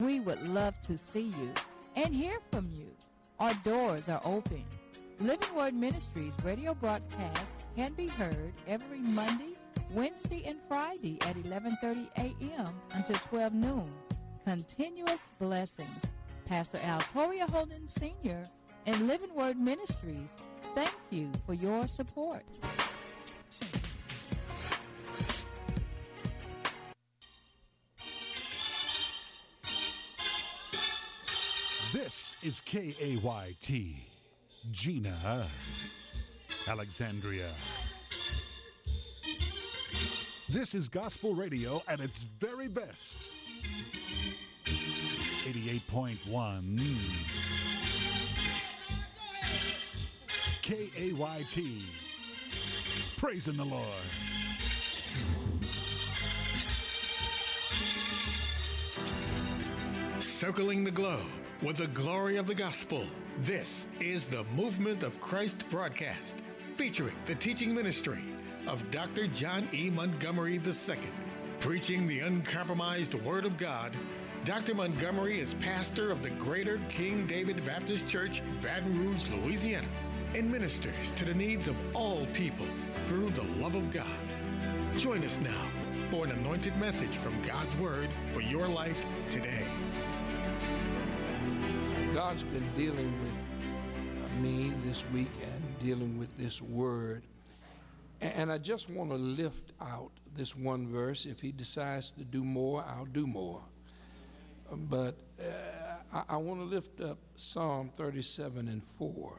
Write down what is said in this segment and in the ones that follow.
We would love to see you and hear from you. Our doors are open. Living Word Ministries radio broadcast can be heard every Monday, Wednesday, and Friday at 11:30 a.m. until 12 noon. Continuous blessings. Pastor Altoria Holden Sr. and Living Word Ministries, thank you for your support. This is KAYT, Gina, Alexandria. This is gospel radio at its very best. 88.1 KAYT. Praising the Lord. Circling the globe with the glory of the gospel. This is the Movement of Christ broadcast, featuring the teaching ministry of Dr. John E. Montgomery II. Preaching the uncompromised Word of God, Dr. Montgomery is pastor of the Greater King David Baptist Church, Baton Rouge, Louisiana, and ministers to the needs of all people through the love of God. Join us now for an anointed message from God's Word for your life today. God's been dealing with me this week and dealing with this word. And I just want to lift out this one verse. If he decides to do more, I'll do more. But I want to lift up Psalm 37 and 4.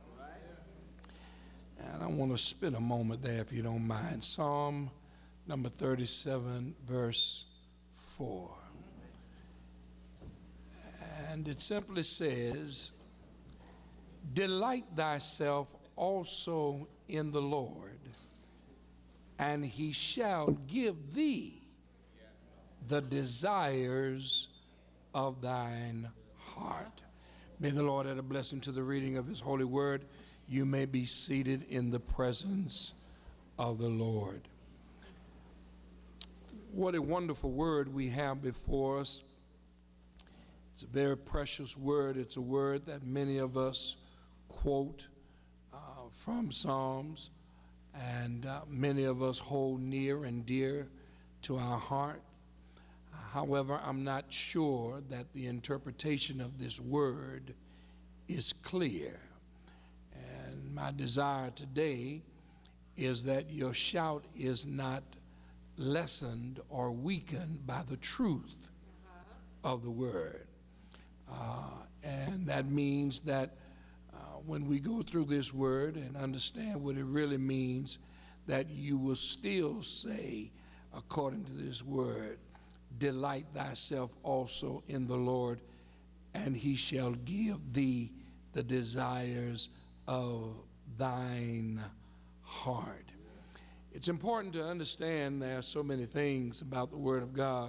And I want to spend a moment there, if you don't mind. Psalm number 37, verse 4. And it simply says, "Delight thyself also in the Lord, and he shall give thee the desires of thine heart." May the Lord add a blessing to the reading of his holy word. You may be seated in the presence of the Lord. What a wonderful word we have before us. It's a very precious word. It's a word that many of us quote from Psalms, and many of us hold near and dear to our heart. However, I'm not sure that the interpretation of this word is clear. And my desire today is that your shout is not lessened or weakened by the truth of the word. And that means that when we go through this word and understand what it really means, that you will still say, according to this word, delight thyself also in the Lord, and he shall give thee the desires of thine heart. It's important to understand there are so many things about the Word of God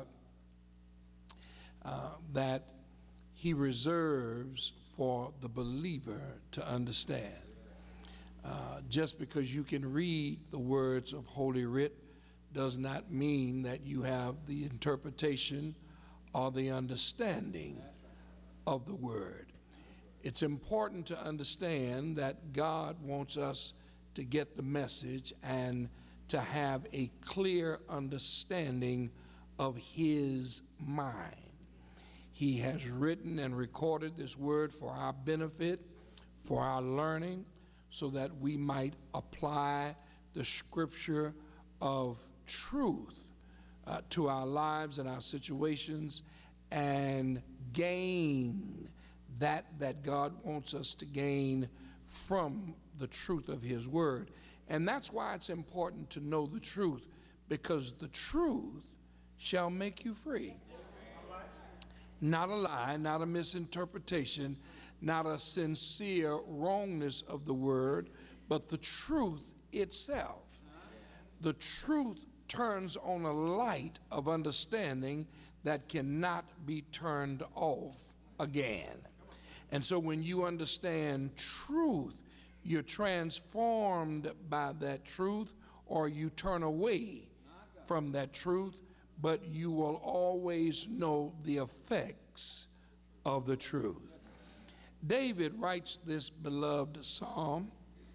that he reserves for the believer to understand. Just because you can read the words of Holy Writ does not mean that you have the interpretation or the understanding of the Word. It's important to understand that God wants us to get the message and to have a clear understanding of his mind. He has written and recorded this word for our benefit, for our learning, so that we might apply the scripture of truth to our lives and our situations and gain that God wants us to gain from the truth of his word. And that's why it's important to know the truth, because the truth shall make you free. Not a lie, not a misinterpretation, not a sincere wrongness of the word, but the truth itself. The truth turns on a light of understanding that cannot be turned off again. And so when you understand truth, you're transformed by that truth, or you turn away from that truth, but you will always know the effect aspects of the truth. David writes this beloved psalm,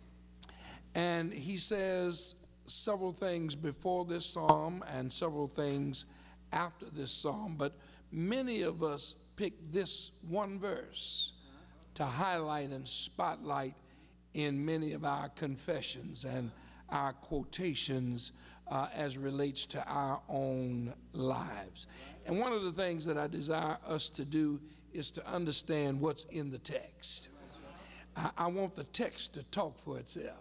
and he says several things before this psalm and several things after this psalm, but many of us pick this one verse to highlight and spotlight in many of our confessions and our quotations as relates to our own lives. And one of the things that I desire us to do is to understand what's in the text. I want the text to talk for itself.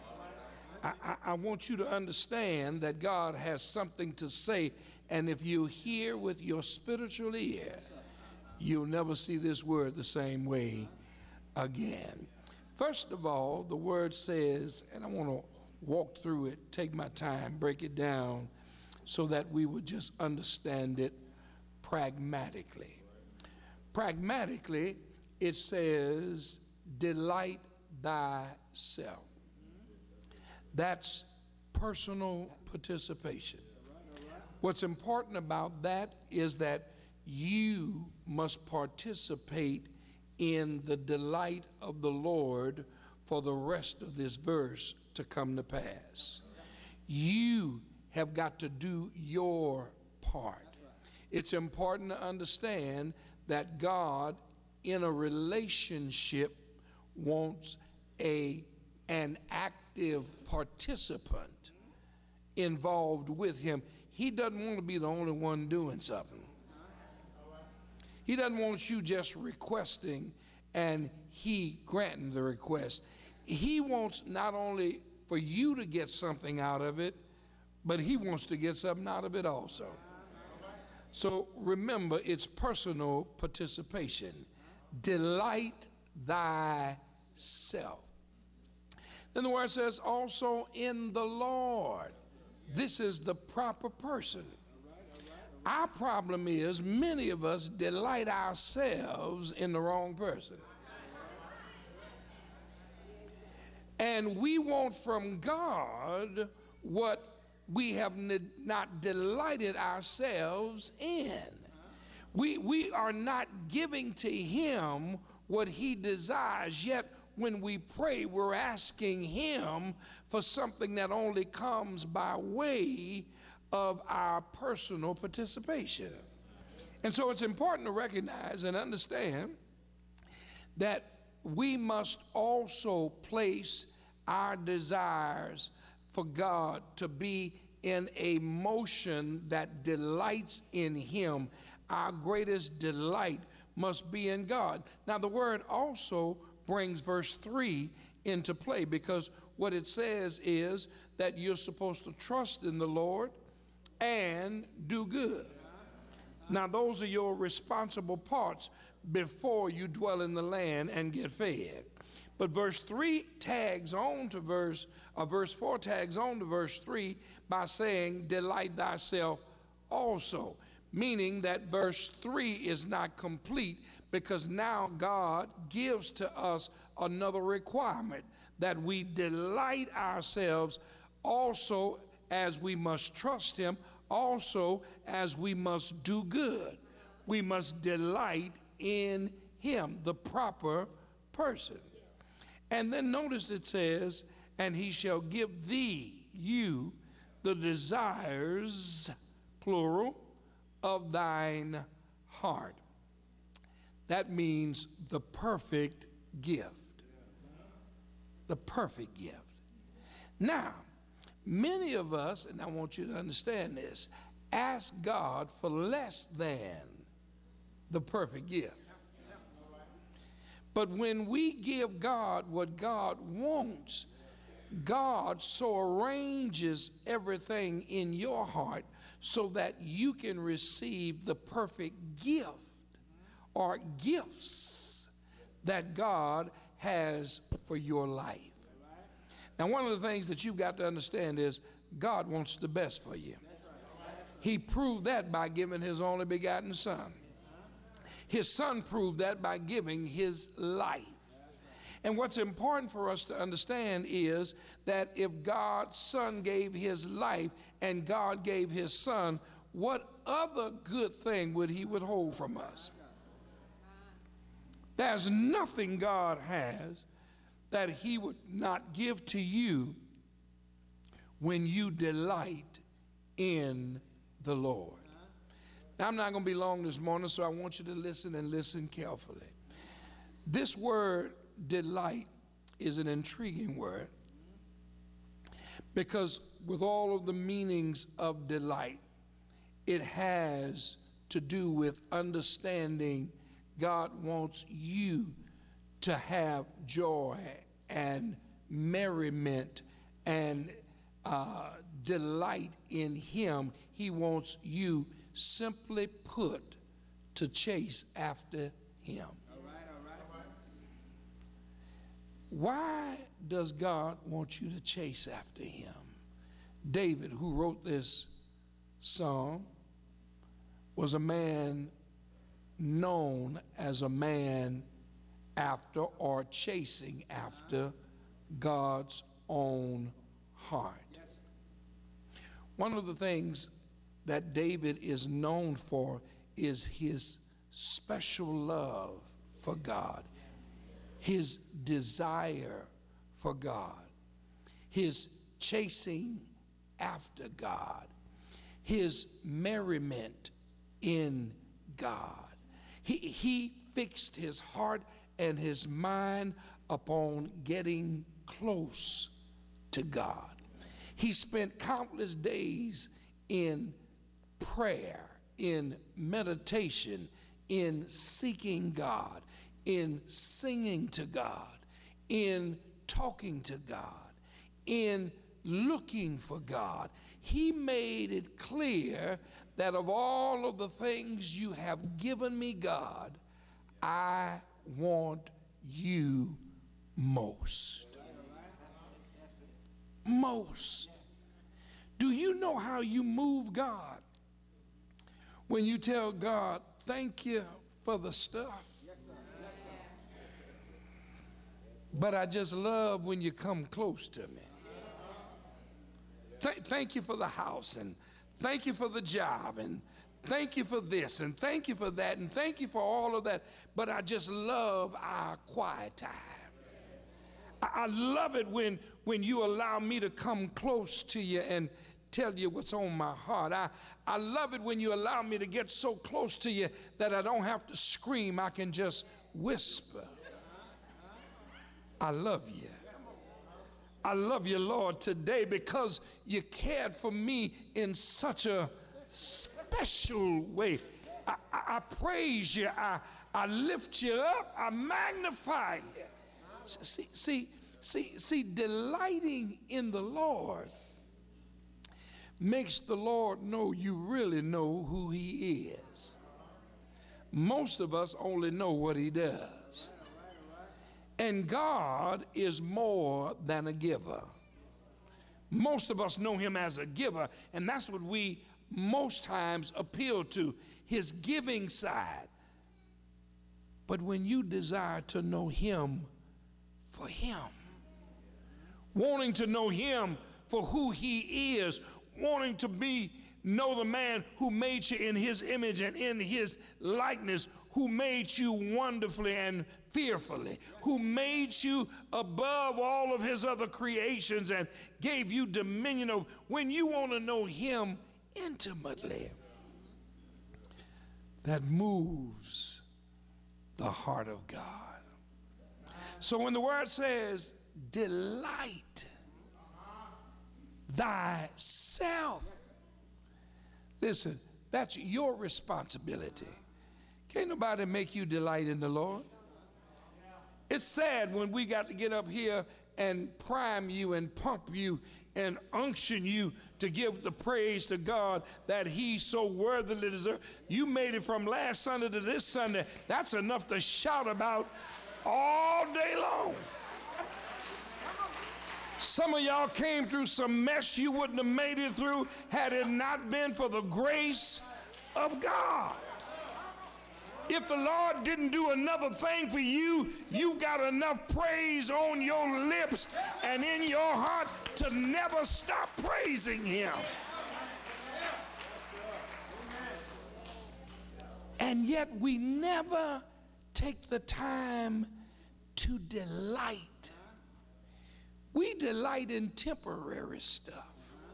I want you to understand that God has something to say, and if you hear with your spiritual ear, you'll never see this word the same way again. First of all, the word says, and I want to walk through it, take my time, break it down so that we would just understand it pragmatically. Pragmatically, it says, delight thyself. That's personal participation. What's important about that is that you must participate in the delight of the Lord for the rest of this verse to come to pass. You have got to do your part. It's important to understand that God in a relationship wants an active participant involved with him. He doesn't want to be the only one doing something. He doesn't want you just requesting and he granting the request. He wants not only for you to get something out of it, but he wants to get something out of it also. So remember, it's personal participation. Delight thyself. Then the word says also in the Lord. This is the proper person. Our problem is many of us delight ourselves in the wrong person. And we want from God what we have not delighted ourselves in. We are not giving to him what he desires, yet when we pray, we're asking him for something that only comes by way of our personal participation. And so it's important to recognize and understand that we must also place our desires for God to be in a motion that delights in him. Our greatest delight must be in God. Now the word also brings verse 3 into play, because what it says is that you're supposed to trust in the Lord and do good. Now those are your responsible parts before you dwell in the land and get fed. But verse 3 tags on to verse 4 tags on to verse 3 by saying, delight thyself also, meaning that verse 3 is not complete, because now God gives to us another requirement, that we delight ourselves also as we must trust him, also as we must do good. We must delight in him, the proper person. And then notice it says, and he shall give thee, you, the desires, plural, of thine heart. That means the perfect gift. The perfect gift. Now, many of us, and I want you to understand this, ask God for less than the perfect gift. But when we give God what God wants, God so arranges everything in your heart so that you can receive the perfect gift or gifts that God has for your life. Now, one of the things that you've got to understand is God wants the best for you. He proved that by giving his only begotten son. His son proved that by giving his life. And what's important for us to understand is that if God's son gave his life and God gave his son, what other good thing would he withhold from us? There's nothing God has that he would not give to you when you delight in the Lord. Now, I'm not going to be long this morning, so I want you to listen and listen carefully. This word delight is an intriguing word because with all of the meanings of delight, it has to do with understanding God wants you to have joy and merriment and delight in him. He wants you, simply put, to chase after him. All right. Why does God want you to chase after him? David, who wrote this psalm, was a man known as a man after or chasing after God's own heart. One of the things that David is known for is his special love for God, his desire for God, his chasing after God, his merriment in God. He fixed his heart and his mind upon getting close to God. He spent countless days in prayer, in meditation, in seeking God, in singing to God, in talking to God, in looking for God. He made it clear that of all of the things you have given me, God, I want you most. Most. Do you know how you move God? When you tell God, thank you for the stuff, but I just love when you come close to me. Thank you for the house, and thank you for the job, and thank you for this, and thank you for that, and thank you for all of that, but I just love our quiet time. I love it when you allow me to come close to you and tell you what's on my heart. I love it when you allow me to get so close to you that I don't have to scream. I can just whisper. I love you. I love you, Lord, today because you cared for me in such a special way. I praise you. I lift you up. I magnify you. See, delighting in the Lord makes the Lord know you really know who he is. Most of us only know what he does. And God is more than a giver. Most of us know him as a giver, and that's what we most times appeal to, his giving side. But when you desire to know him for him, wanting to know him for who he is, wanting to know the man who made you in his image and in his likeness, who made you wonderfully and fearfully, who made you above all of his other creations and gave you dominion over. When you want to know him intimately, that moves the heart of God. So when the word says, delight thyself, listen, that's your responsibility. Can't nobody make you delight in the Lord. It's sad when we got to get up here and prime you and pump you and unction you to give the praise to God that he so worthily deserves. You made it from last Sunday to this Sunday. That's enough to shout about all day long. Some of y'all came through some mess you wouldn't have made it through had it not been for the grace of God. If the Lord didn't do another thing for you, you got enough praise on your lips and in your heart to never stop praising him. And yet we never take the time to delight. We delight in temporary stuff.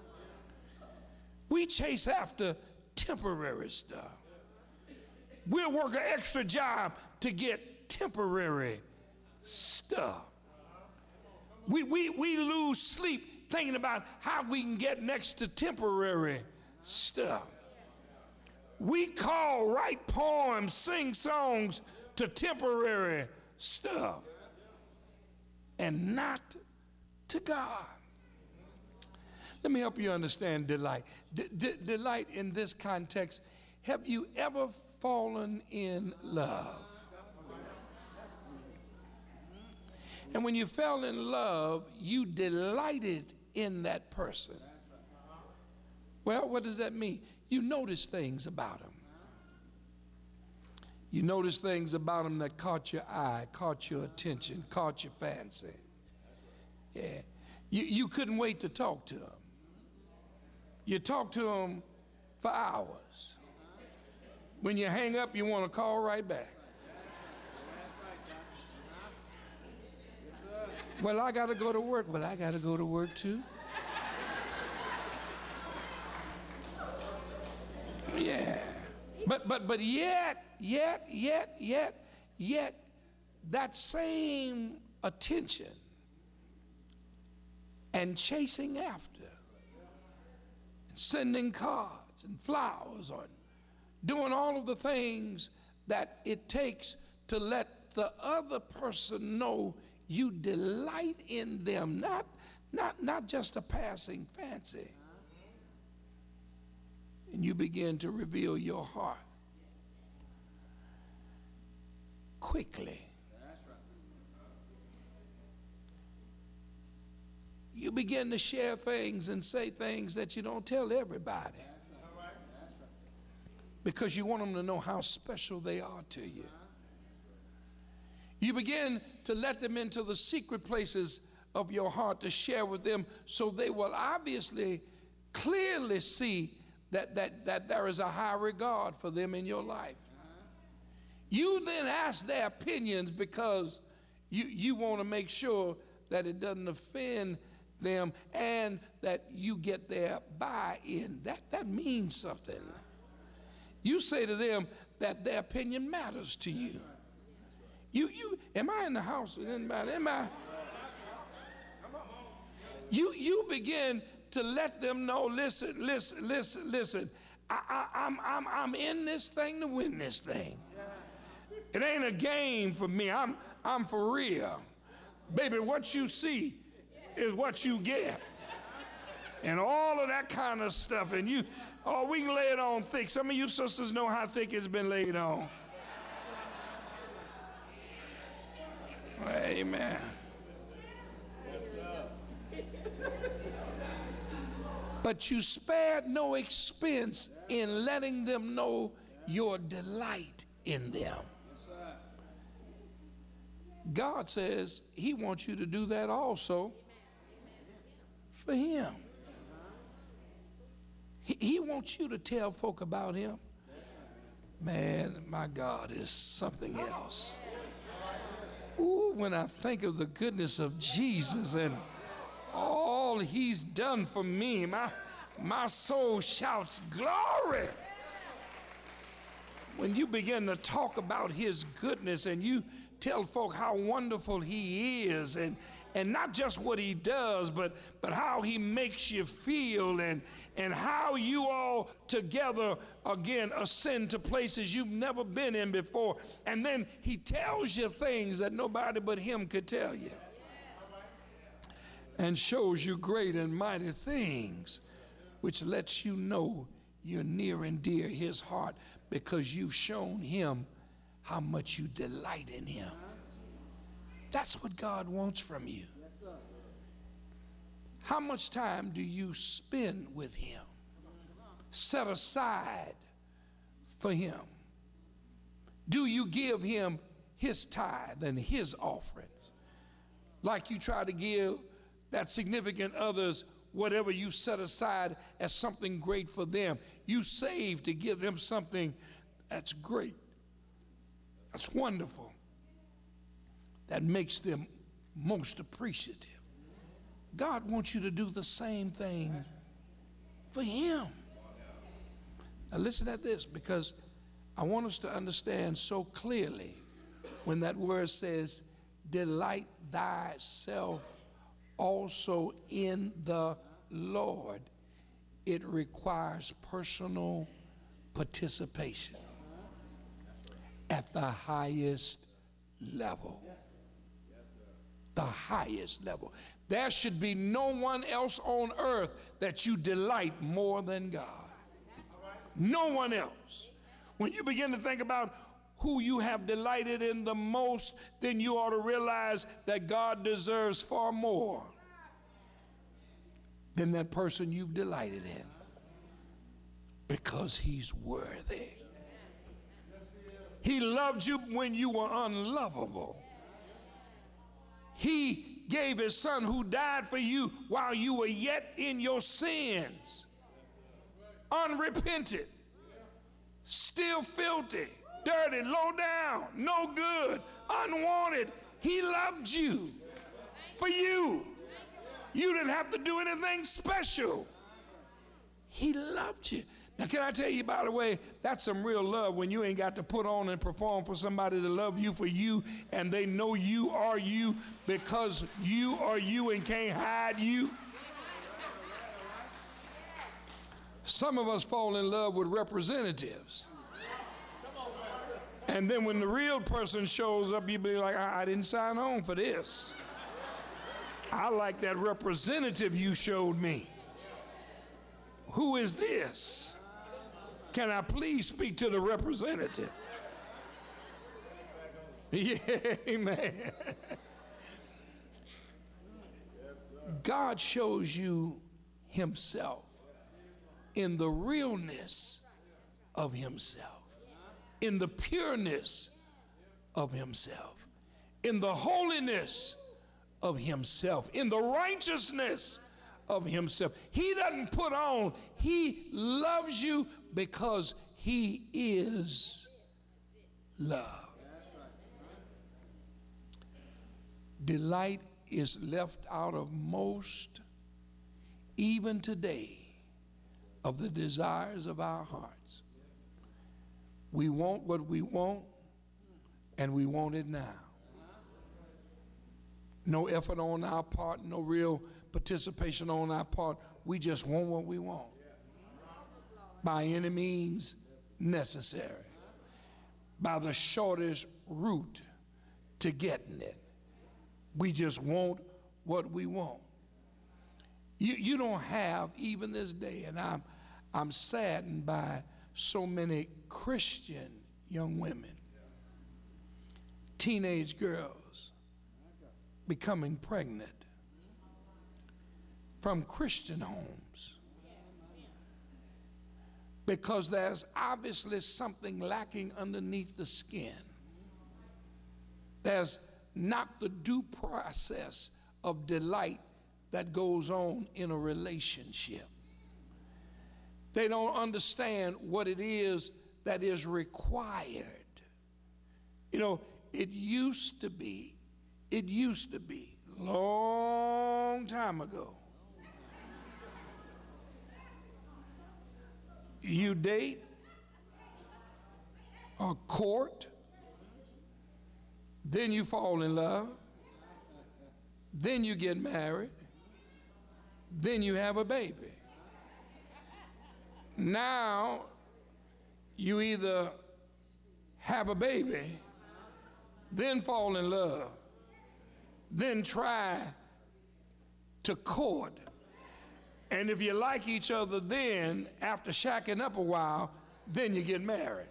We chase after temporary stuff. We'll work an extra job to get temporary stuff. We lose sleep thinking about how we can get next to temporary stuff. We write poems, sing songs to temporary stuff and not to God. Let me help you understand delight. Delight in this context. Have you ever fallen in love? And when you fell in love, you delighted in that person. Well, what does that mean? You notice things about him. You notice things about him that caught your eye, caught your attention, caught your fancy. Yeah. You couldn't wait to talk to him. You talk to him for hours. When you hang up, you want to call right back. Well, I got to go to work. Well, I got to go to work too. Yeah. But yet, that same attention and chasing after, and sending cards and flowers, or doing all of the things that it takes to let the other person know you delight in them, not just a passing fancy. And you begin to reveal your heart quickly. You begin to share things and say things that you don't tell everybody, because you want them to know how special they are to you. You begin to let them into the secret places of your heart to share with them, so they will obviously clearly see that there is a high regard for them in your life. You then ask their opinions because you want to make sure that it doesn't offend them and that you get their buy-in. That means something. You say to them that their opinion matters to you. Am I in the house with anybody? You begin to let them know, listen. I'm in this thing to win this thing. It ain't a game for me. I'm for real. Baby, what you see is what you get. And all of that kind of stuff. And we can lay it on thick. Some of you sisters know how thick it's been laid on. Amen. But you spared no expense in letting them know your delight in them. God says he wants you to do that also for him. He wants you to tell folk about him. Man, my God is something else. Ooh, when I think of the goodness of Jesus and all he's done for me, my soul shouts glory. When you begin to talk about his goodness and you tell folk how wonderful he is, and not just what he does, but how he makes you feel, and how you all together again ascend to places you've never been in before. And then he tells you things that nobody but him could tell you, and shows you great and mighty things, which lets you know you're near and dear his heart, because you've shown him how much you delight in him. That's what God wants from you. How much time do you spend with him? Set aside for him? Do you give him his tithe and his offerings, like you try to give that significant others whatever you set aside as something great for them? You save to give them something that's great, that's wonderful. that makes them most appreciative. God wants you to do the same thing for him. Now listen at this, because I want us to understand so clearly when that word says, delight thyself also in the Lord, it requires personal participation at the highest level. The highest level. There should be no one else on earth that you delight more than God. No one else. When you begin to think about who you have delighted in the most, then you ought to realize that God deserves far more than that person you've delighted in, because he's worthy. He loved you when you were unlovable. He gave his son who died for you while you were yet in your sins, unrepented, still filthy, dirty, low down, no good, unwanted. He loved you for you. You didn't have to do anything special. He loved you. Now, can I tell you, by the way, that's some real love when you ain't got to put on and perform for somebody to love you for you, and they know you are you because you are you and can't hide you. Some of us fall in love with representatives. And then when the real person shows up, you be like, I didn't sign on for this. I like that representative you showed me. Who is this? Can I please speak to the representative? Yeah, amen. God shows you himself in the realness of himself, in the pureness of himself, in the holiness of himself, in the righteousness of himself. He doesn't put on, he loves you because he is love. Delight is left out of most, even today, of the desires of our hearts. We want what we want, and we want it now. No effort on our part, no real participation on our part. We just want what we want by any means necessary, by the shortest route to getting it. We just want what we want. You don't have, even this day, and I'm saddened by so many Christian young women, teenage girls becoming pregnant from Christian homes because there's obviously something lacking underneath the skin. There's not the due process of delight that goes on in a relationship. They don't understand what it is that is required. You know, it used to be long time ago. You date or court, then you fall in love, then you get married, then you have a baby. Now you either have a baby, then fall in love, then try to court. And if you like each other, then after shacking up a while, then you get married.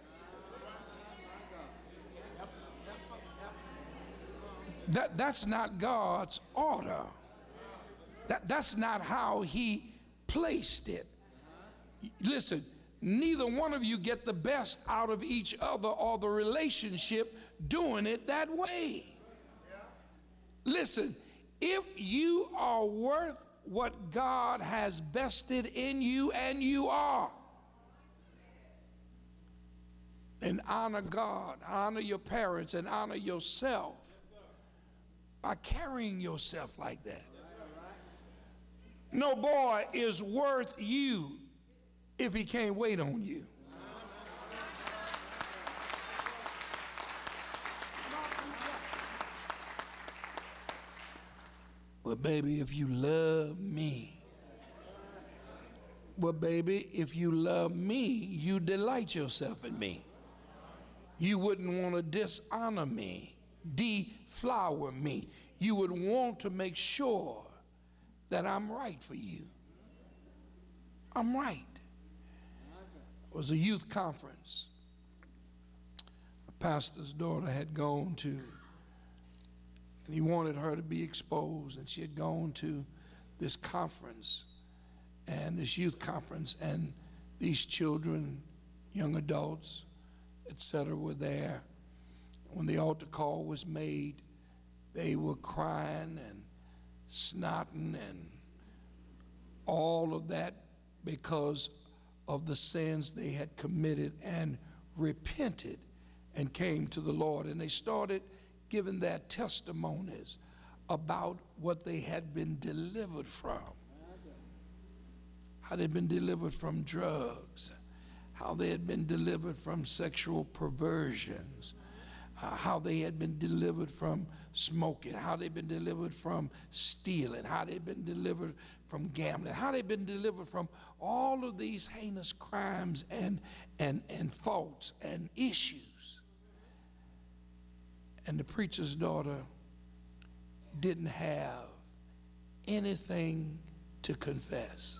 That's not God's order. That's not how he placed it. Listen, neither one of you get the best out of each other or the relationship doing it that way. Listen, if you are worth what God has vested in you, and you are, then honor God, honor your parents, and honor yourself by carrying yourself like that. No boy is worth you if he can't wait on you. Well, baby, if you love me, you delight yourself in me. You wouldn't want to dishonor me, deflower me. You would want to make sure that I'm right for you. I'm right. It was a youth conference. A pastor's daughter had gone to, and he wanted her to be exposed, and she had gone to this conference, and this youth conference, and these children, young adults, etc., were there. When the altar call was made, they were crying and snotting and all of that because of the sins they had committed and repented and came to the Lord. And they started giving their testimonies about what they had been delivered from. How they'd been delivered from drugs, how they had been delivered from sexual perversions, how they had been delivered from smoking, how they'd been delivered from stealing, how they'd been delivered from gambling, how they'd been delivered from all of these heinous crimes and faults and issues. And the preacher's daughter didn't have anything to confess.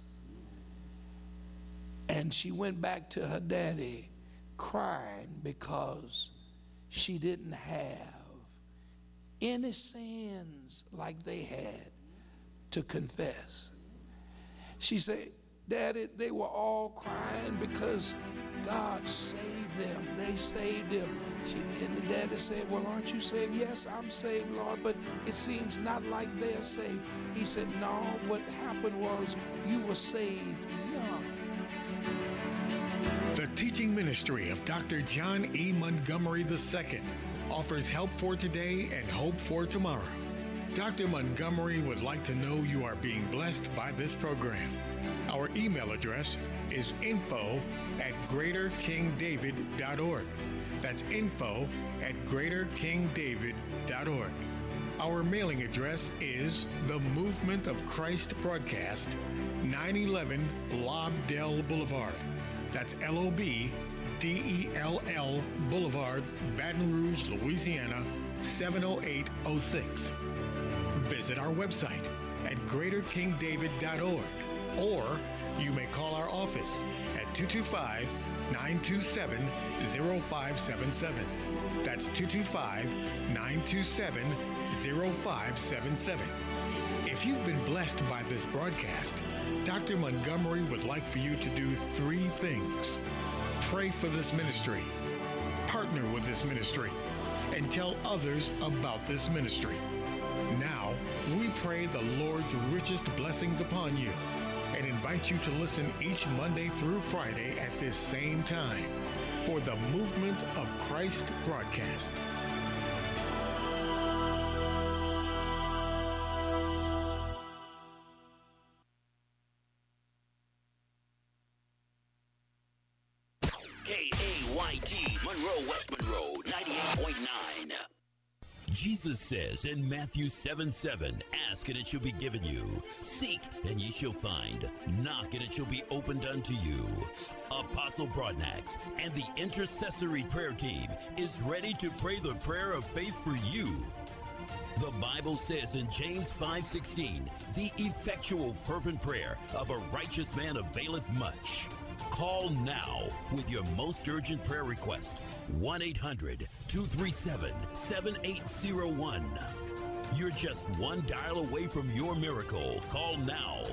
And she went back to her daddy crying because she didn't have any sins like they had to confess. She said, Daddy, they were all crying because God saved them. They saved them. And the daddy said, well, aren't you saved? Yes, I'm saved, Lord, but it seems not like they're saved. He said, no, what happened was you were saved young. The teaching ministry of Dr. John E. Montgomery II offers help for today and hope for tomorrow. Dr. Montgomery would like to know you are being blessed by this program. Our email address is info@greaterkingdavid.org. That's info@greaterkingdavid.org. Our mailing address is The Movement of Christ Broadcast, 911 Lobdell Boulevard. That's LOBDELL Boulevard, Baton Rouge, Louisiana, 70806. Visit our website at greaterkingdavid.org, or you may call our office at 225-927-0577. That's 225-927-0577. If you've been blessed by this broadcast, Dr. Montgomery would like for you to do 3 things. Pray for this ministry, partner with this ministry, and tell others about this ministry. Now, we pray the Lord's richest blessings upon you and invite you to listen each Monday through Friday at this same time for the Movement of Christ broadcast. KAYT, Monroe, West Monroe, 98.9. Jesus says in Matthew 7:7, ask and it shall be given you. Seek and ye shall find. Knock and it shall be opened unto you. Apostle Broadnax and the intercessory prayer team is ready to pray the prayer of faith for you. The Bible says in James 5:16, the effectual fervent prayer of a righteous man availeth much. Call now with your most urgent prayer request. 1-800-237-7801. You're just one dial away from your miracle. Call now.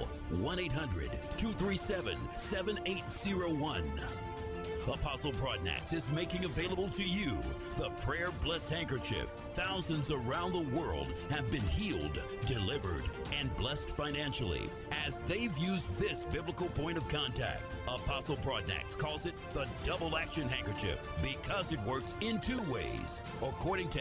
1-800-237-7801. Apostle Broadnax is making available to you the Prayer Blessed Handkerchief. Thousands around the world have been healed, delivered, and blessed financially as they've used this biblical point of contact. Apostle Broadnax calls it the double action handkerchief because it works in 2 ways. According to